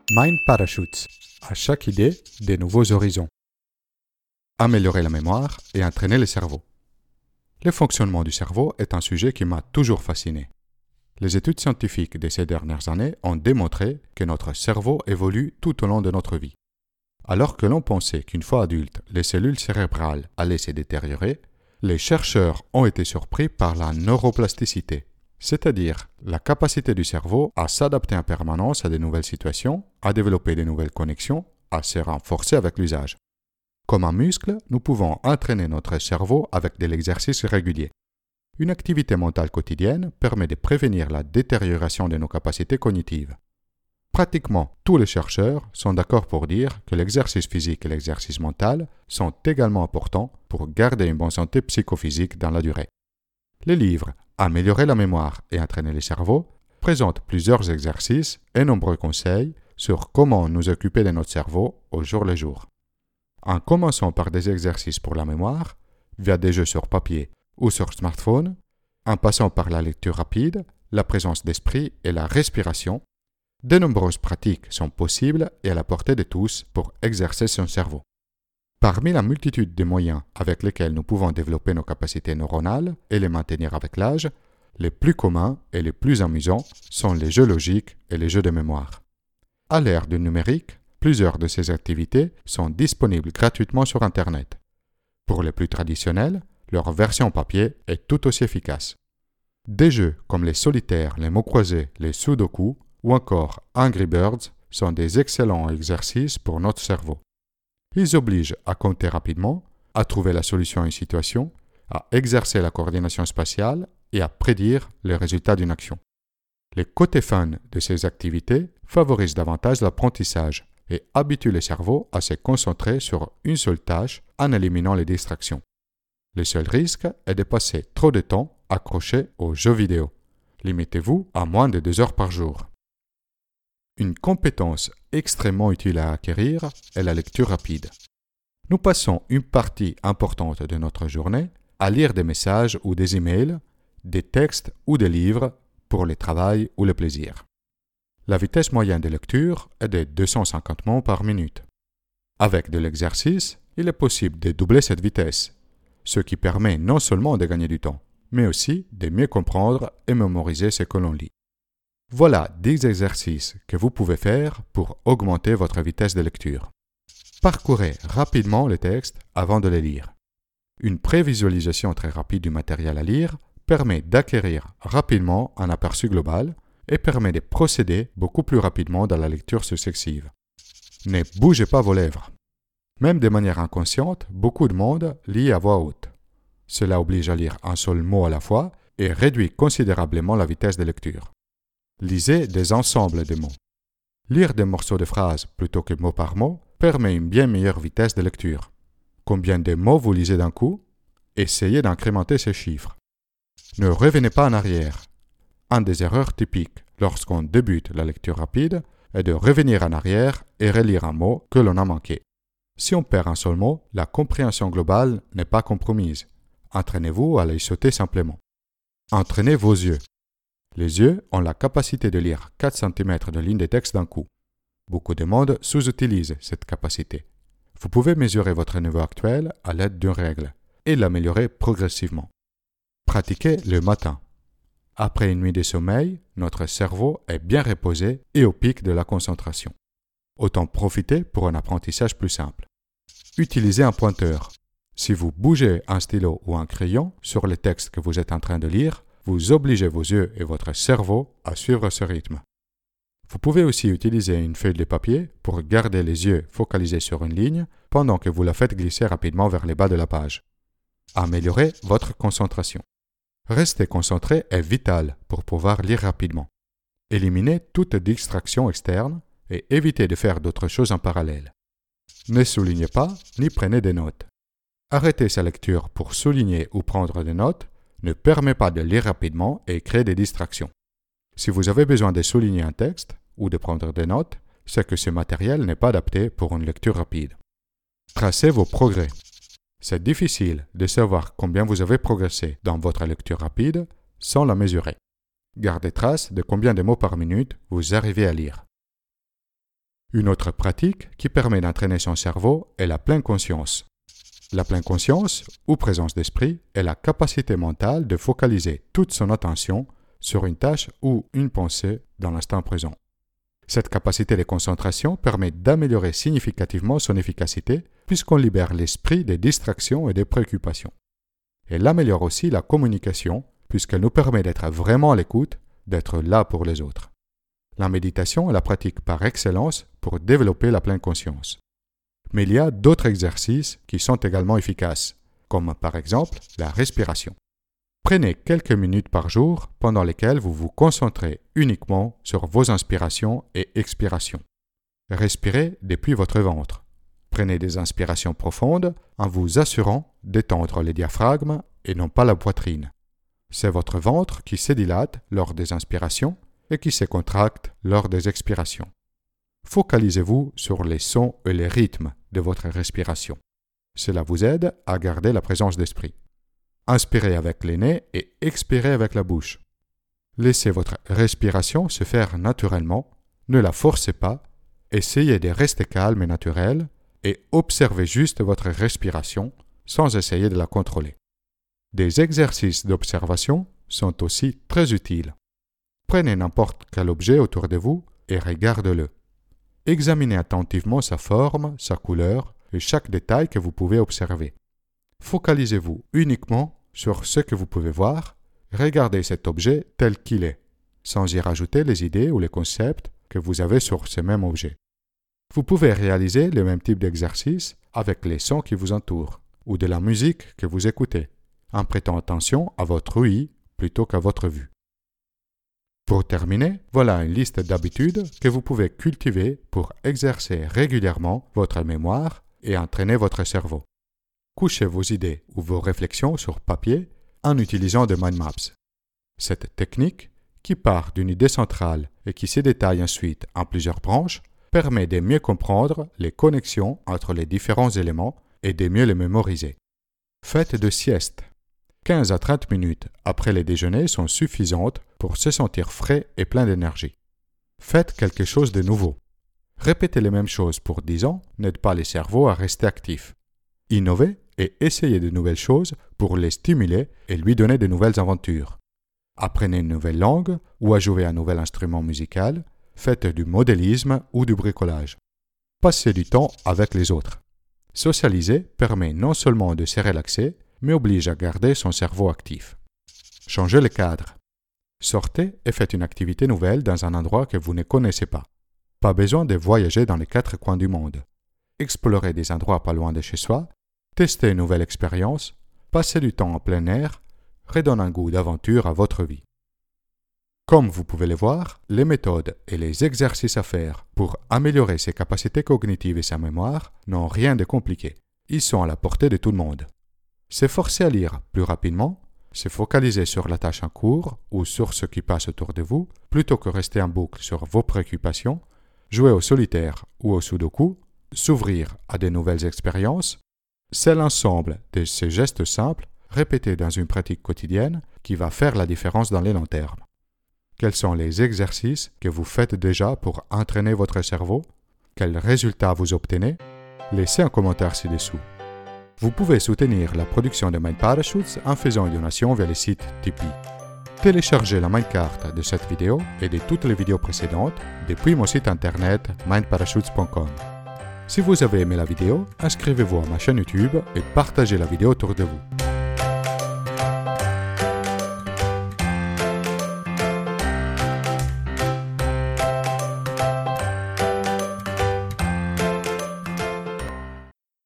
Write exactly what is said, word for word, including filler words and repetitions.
Mind Parachutes. À chaque idée, des nouveaux horizons. Améliorer la mémoire et entraîner le cerveau. Le fonctionnement du cerveau est un sujet qui m'a toujours fasciné. Les études scientifiques de ces dernières années ont démontré que notre cerveau évolue tout au long de notre vie. Alors que l'on pensait qu'une fois adulte, les cellules cérébrales allaient se détériorer, les chercheurs ont été surpris par la neuroplasticité, c'est-à-dire la capacité du cerveau à s'adapter en permanence à de nouvelles situations, à développer de nouvelles connexions, à se renforcer avec l'usage. Comme un muscle, nous pouvons entraîner notre cerveau avec de l'exercice régulier. Une activité mentale quotidienne permet de prévenir la détérioration de nos capacités cognitives. Pratiquement tous les chercheurs sont d'accord pour dire que l'exercice physique et l'exercice mental sont également importants pour garder une bonne santé psychophysique dans la durée. Les livres « Améliorer la mémoire et entraîner le cerveau » présentent plusieurs exercices et nombreux conseils sur comment nous occuper de notre cerveau au jour le jour. En commençant par des exercices pour la mémoire, via des jeux sur papier ou sur smartphone, en passant par la lecture rapide, la présence d'esprit et la respiration, de nombreuses pratiques sont possibles et à la portée de tous pour exercer son cerveau. Parmi la multitude de moyens avec lesquels nous pouvons développer nos capacités neuronales et les maintenir avec l'âge, les plus communs et les plus amusants sont les jeux logiques et les jeux de mémoire. À l'ère du numérique, plusieurs de ces activités sont disponibles gratuitement sur Internet. Pour les plus traditionnels, leur version papier est tout aussi efficace. Des jeux comme les solitaires, les mots croisés, les sudoku ou encore Angry Birds sont des excellents exercices pour notre cerveau. Ils obligent à compter rapidement, à trouver la solution à une situation, à exercer la coordination spatiale et à prédire les résultats d'une action. Les côtés fun de ces activités favorisent davantage l'apprentissage et habituent le cerveau à se concentrer sur une seule tâche en éliminant les distractions. Le seul risque est de passer trop de temps accroché aux jeux vidéo. Limitez-vous à moins de deux heures par jour. Une compétence extrêmement utile à acquérir est la lecture rapide. Nous passons une partie importante de notre journée à lire des messages ou des emails, des textes ou des livres pour le travail ou le plaisir. La vitesse moyenne de lecture est de deux cent cinquante mots par minute. Avec de l'exercice, il est possible de doubler cette vitesse, ce qui permet non seulement de gagner du temps, mais aussi de mieux comprendre et mémoriser ce que l'on lit. Voilà dix exercices que vous pouvez faire pour augmenter votre vitesse de lecture. Parcourez rapidement les textes avant de les lire. Une prévisualisation très rapide du matériel à lire permet d'acquérir rapidement un aperçu global et permet de procéder beaucoup plus rapidement dans la lecture successive. Ne bougez pas vos lèvres. Même de manière inconsciente, beaucoup de monde lit à voix haute. Cela oblige à lire un seul mot à la fois et réduit considérablement la vitesse de lecture. Lisez des ensembles de mots. Lire des morceaux de phrases plutôt que mot par mot permet une bien meilleure vitesse de lecture. Combien de mots vous lisez d'un coup? Essayez d'incrémenter ces chiffres. Ne revenez pas en arrière. Une des erreurs typiques lorsqu'on débute la lecture rapide est de revenir en arrière et relire un mot que l'on a manqué. Si on perd un seul mot, la compréhension globale n'est pas compromise. Entraînez-vous à les sauter simplement. Entraînez vos yeux. Les yeux ont la capacité de lire quatre centimètres de ligne de texte d'un coup. Beaucoup de monde sous-utilise cette capacité. Vous pouvez mesurer votre niveau actuel à l'aide d'une règle et l'améliorer progressivement. Pratiquez le matin. Après une nuit de sommeil, notre cerveau est bien reposé et au pic de la concentration. Autant profiter pour un apprentissage plus simple. Utilisez un pointeur. Si vous bougez un stylo ou un crayon sur le texte que vous êtes en train de lire, vous obligez vos yeux et votre cerveau à suivre ce rythme. Vous pouvez aussi utiliser une feuille de papier pour garder les yeux focalisés sur une ligne pendant que vous la faites glisser rapidement vers le bas de la page. Améliorez votre concentration. Rester concentré est vital pour pouvoir lire rapidement. Éliminez toute distraction externe et évitez de faire d'autres choses en parallèle. Ne soulignez pas ni prenez des notes. Arrêter sa lecture pour souligner ou prendre des notes ne permet pas de lire rapidement et créer des distractions. Si vous avez besoin de souligner un texte ou de prendre des notes, c'est que ce matériel n'est pas adapté pour une lecture rapide. Tracez vos progrès. C'est difficile de savoir combien vous avez progressé dans votre lecture rapide sans la mesurer. Gardez trace de combien de mots par minute vous arrivez à lire. Une autre pratique qui permet d'entraîner son cerveau est la pleine conscience. La pleine conscience, ou présence d'esprit, est la capacité mentale de focaliser toute son attention sur une tâche ou une pensée dans l'instant présent. Cette capacité de concentration permet d'améliorer significativement son efficacité puisqu'on libère l'esprit des distractions et des préoccupations. Elle améliore aussi la communication puisqu'elle nous permet d'être vraiment à l'écoute, d'être là pour les autres. La méditation est la pratique par excellence pour développer la pleine conscience. Mais il y a d'autres exercices qui sont également efficaces, comme par exemple la respiration. Prenez quelques minutes par jour pendant lesquelles vous vous concentrez uniquement sur vos inspirations et expirations. Respirez depuis votre ventre. Prenez des inspirations profondes en vous assurant d'étendre le diaphragme et non pas la poitrine. C'est votre ventre qui se dilate lors des inspirations et qui se contracte lors des expirations. Focalisez-vous sur les sons et les rythmes de votre respiration. Cela vous aide à garder la présence d'esprit. Inspirez avec les nez et expirez avec la bouche. Laissez votre respiration se faire naturellement, ne la forcez pas, essayez de rester calme et naturel et observez juste votre respiration sans essayer de la contrôler. Des exercices d'observation sont aussi très utiles. Prenez n'importe quel objet autour de vous et regardez-le. Examinez attentivement sa forme, sa couleur et chaque détail que vous pouvez observer. Focalisez-vous uniquement sur ce que vous pouvez voir, regardez cet objet tel qu'il est, sans y rajouter les idées ou les concepts que vous avez sur ce même objet. Vous pouvez réaliser le même type d'exercice avec les sons qui vous entourent ou de la musique que vous écoutez, en prêtant attention à votre ouïe plutôt qu'à votre vue. Pour terminer, voilà une liste d'habitudes que vous pouvez cultiver pour exercer régulièrement votre mémoire et entraîner votre cerveau. Couchez vos idées ou vos réflexions sur papier en utilisant des mind maps. Cette technique, qui part d'une idée centrale et qui se détaille ensuite en plusieurs branches, permet de mieux comprendre les connexions entre les différents éléments et de mieux les mémoriser. Faites de sieste. quinze à trente minutes après le déjeuner sont suffisantes pour se sentir frais et plein d'énergie. Faites quelque chose de nouveau. Répéter les mêmes choses pour dix ans n'aide pas le cerveau à rester actif. Innovez et essayez de nouvelles choses pour les stimuler et lui donner de nouvelles aventures. Apprenez une nouvelle langue ou à jouer un nouvel instrument musical, faites du modélisme ou du bricolage. Passez du temps avec les autres. Socialiser permet non seulement de se relaxer, mais oblige à garder son cerveau actif. Changez le cadre. Sortez et faites une activité nouvelle dans un endroit que vous ne connaissez pas. Pas besoin de voyager dans les quatre coins du monde. Explorez des endroits pas loin de chez soi, testez une nouvelle expérience, passez du temps en plein air, redonnez un goût d'aventure à votre vie. Comme vous pouvez le voir, les méthodes et les exercices à faire pour améliorer ses capacités cognitives et sa mémoire n'ont rien de compliqué. Ils sont à la portée de tout le monde. S'efforcer à lire plus rapidement, se focaliser sur la tâche en cours ou sur ce qui passe autour de vous, plutôt que rester en boucle sur vos préoccupations, jouer au solitaire ou au sudoku, s'ouvrir à de nouvelles expériences, c'est l'ensemble de ces gestes simples répétés dans une pratique quotidienne qui va faire la différence dans les long terme. Quels sont les exercices que vous faites déjà pour entraîner votre cerveau? Quels résultats vous obtenez? Laissez un commentaire ci-dessous. Vous pouvez soutenir la production de Mind Parachutes en faisant une donation via le site Tipeee. Téléchargez la Mindcard de cette vidéo et de toutes les vidéos précédentes depuis mon site internet mind parachutes point com. Si vous avez aimé la vidéo, inscrivez-vous à ma chaîne YouTube et partagez la vidéo autour de vous.